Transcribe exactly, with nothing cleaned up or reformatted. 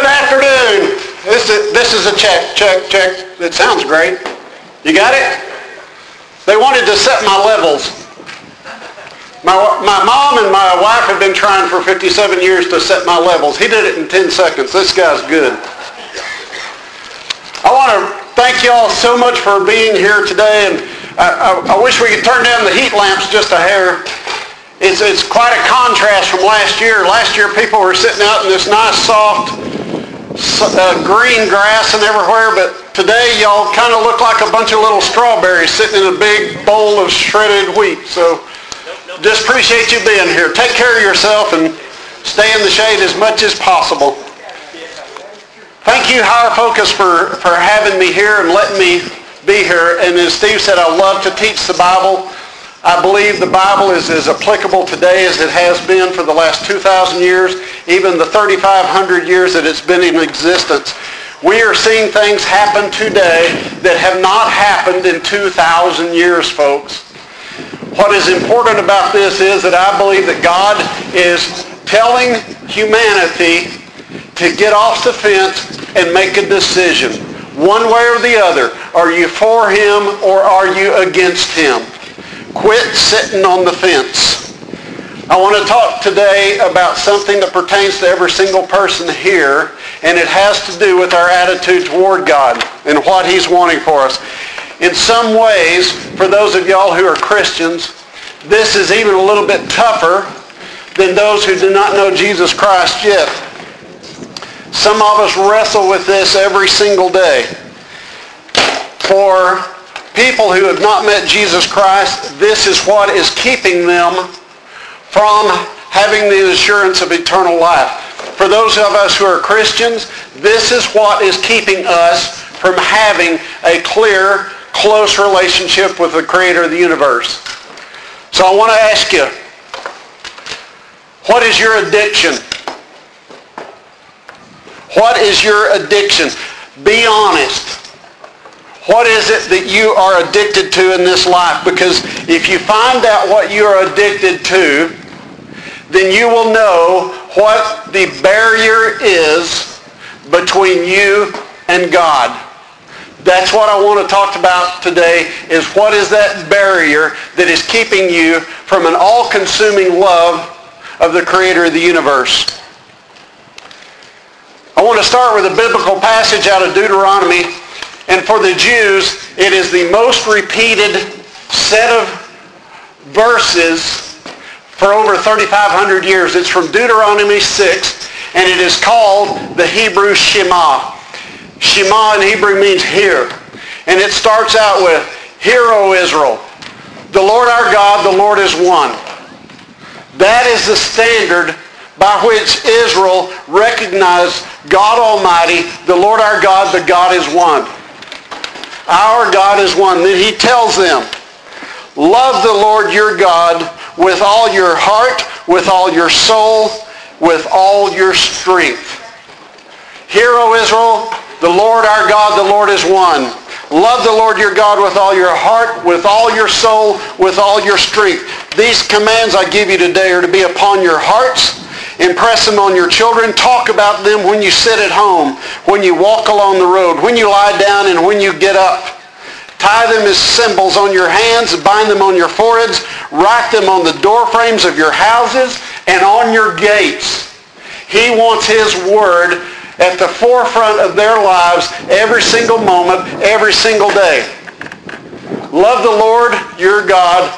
Good afternoon. This is, this is a check, check, check. It sounds great. You got it? They wanted to set my levels. My, my mom and my wife have been trying for fifty-seven years to set my levels. He did it in ten seconds. This guy's good. I want to thank you all so much for being here today, and I, I, I wish we could turn down the heat lamps just a hair. It's, it's quite a contrast from last year. Last year people were sitting out in this nice soft uh, green grass and everywhere, but today y'all kind of look like a bunch of little strawberries sitting in a big bowl of shredded wheat. So just appreciate you being here. Take care of yourself and stay in the shade as much as possible. Thank you, Higher Focus, for, for having me here and letting me be here. And as Steve said, I love to teach the Bible. I believe the Bible is as applicable today as it has been for the last two thousand years, even the thirty-five hundred years that it's been in existence. We are seeing things happen today that have not happened in two thousand years, folks. What is important about this is that I believe that God is telling humanity to get off the fence and make a decision. One way or the other. Are you for him or are you against him? Quit sitting on the fence. I want to talk today about something that pertains to every single person here, and it has to do with our attitude toward God and what he's wanting for us. In some ways, for those of y'all who are Christians, this is even a little bit tougher than those who do not know Jesus Christ yet. Some of us wrestle with this every single day. For people who have not met Jesus Christ, this is what is keeping them from having the assurance of eternal life. For those of us who are Christians, this is what is keeping us from having a clear, close relationship with the Creator of the universe. So I want to ask you, what is your addiction? What is your addiction? Be honest. What is it that you are addicted to in this life? Because if you find out what you are addicted to, then you will know what the barrier is between you and God. That's what I want to talk about today, is what is that barrier that is keeping you from an all-consuming love of the Creator of the universe. I want to start with a biblical passage out of Deuteronomy. And for the Jews, it is the most repeated set of verses for over thirty-five hundred years. It's from Deuteronomy six, and it is called the Hebrew Shema. Shema in Hebrew means hear. And it starts out with, "Hear, O Israel, the Lord our God, the Lord is one." That is the standard by which Israel recognized God Almighty, the Lord our God, the God is one. Our God is one. Then he tells them, love the Lord your God with all your heart, with all your soul, with all your strength. Hear, O Israel, the Lord our God, the Lord is one. Love the Lord your God with all your heart, with all your soul, with all your strength. These commands I give you today are to be upon your hearts. Impress them on your children. Talk about them when you sit at home, when you walk along the road, when you lie down, and when you get up. Tie them as symbols on your hands, bind them on your foreheads, write them on the door frames of your houses and on your gates. He wants his word at the forefront of their lives every single moment, every single day. Love the Lord your God